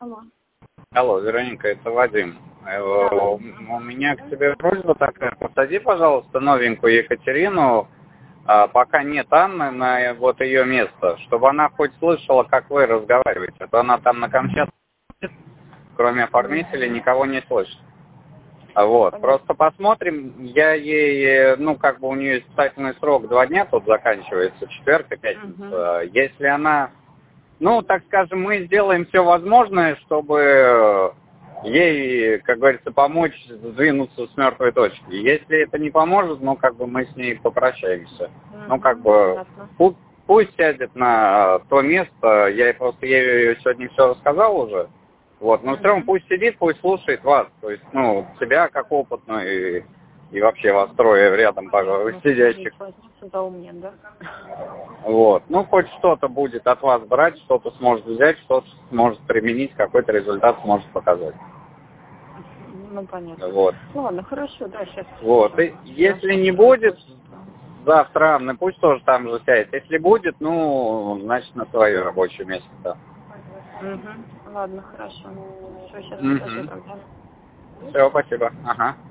Алло. Алло, Вероника, это Вадим. У меня к тебе просьба такая. Посади, пожалуйста, новенькую Екатерину, пока нет Анны, на вот ее место, чтобы она хоть слышала, как вы разговариваете. А то она там на Камчатке, кроме оформителей, никого не слышит. Вот, просто посмотрим. Я ей, ну, как бы у нее испытательный срок 2 дня тут заканчивается, четверг и пятница. Если она, ну, так скажем, мы сделаем все возможное, чтобы ей, как говорится, помочь сдвинуться с мертвой точки. Если это не поможет, ну, как бы мы с ней попрощаемся. Ну, как бы, пусть сядет на то место. Я ей сегодня все рассказал уже. Вот, но все равно пусть сидит, пусть слушает вас, то есть, ну, себя как опытную и вообще вас трое рядом, пожалуй, сидящих. Да? Вот, ну, хоть что-то будет от вас брать, что-то сможет взять, что-то сможет применить, какой-то результат сможет показать. Ну, понятно. Вот. Ну, ладно, хорошо, да, сейчас. Вот, и если не будет, завтра Анна пусть тоже там же сядет. Если будет, ну, значит, на свое рабочее место, да. Ладно, хорошо. Все, сейчас скажу тогда. Все, спасибо. Ага.